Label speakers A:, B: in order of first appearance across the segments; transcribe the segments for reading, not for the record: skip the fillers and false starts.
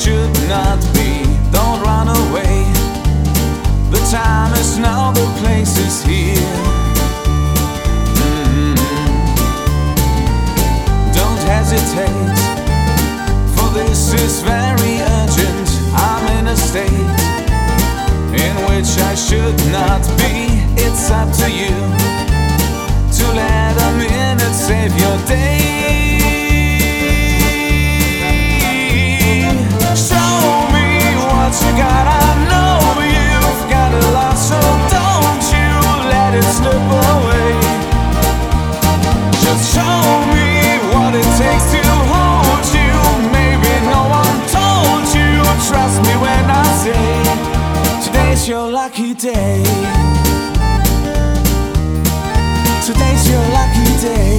A: should not be. Don't run away. The time is now, the place is here. Don't hesitate, for this is very urgent. I'm in a state in which I should not be. It's up to you to let a minute save your day. Show me what you got. I know you've got a lot, so don't you let it slip away. Just show me what it takes to hold you. Maybe no one told you. Trust me when I say today's your lucky day. Today's your lucky day.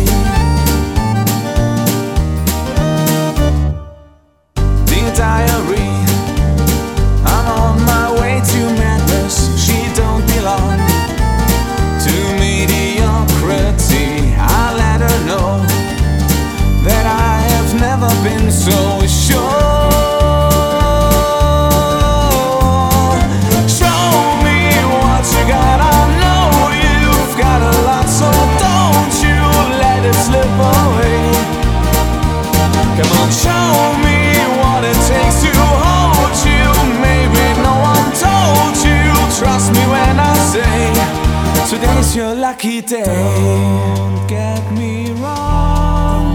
A: Dear diary, I'm on my way to madness. She don't belong to mediocrity. I let her know that I have never been so sure. Show me what you got. I know you've got a lot, so don't you let it slip away. Come on, show me what it takes to hold you. Maybe no one told you. Trust me when I say today's your lucky day. Don't get me wrong,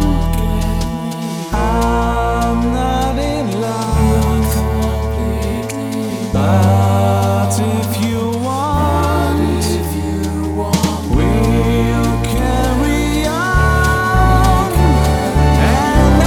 A: I'm not in love, but if you want, we'll carry on. And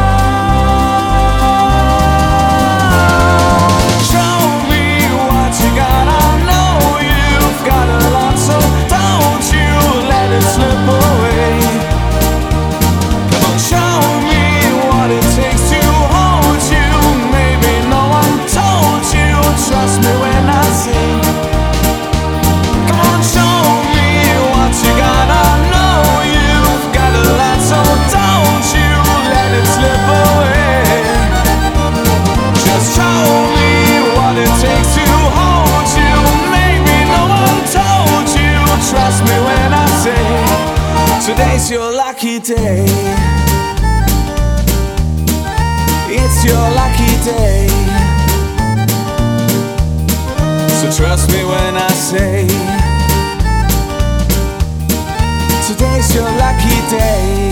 A: show me what you got. I know you've got a lot, so don't you let it slip away. Come on, show me what it takes to hold you. Maybe no one told you. Trust me when I say, come on, show me what you got. I know you've got a lot, so don't you let it slip away. Just show me what it takes to hold you. Maybe no one told you. Trust me when I say today's your lucky day. It's your lucky day. So trust me when I say today's your lucky day.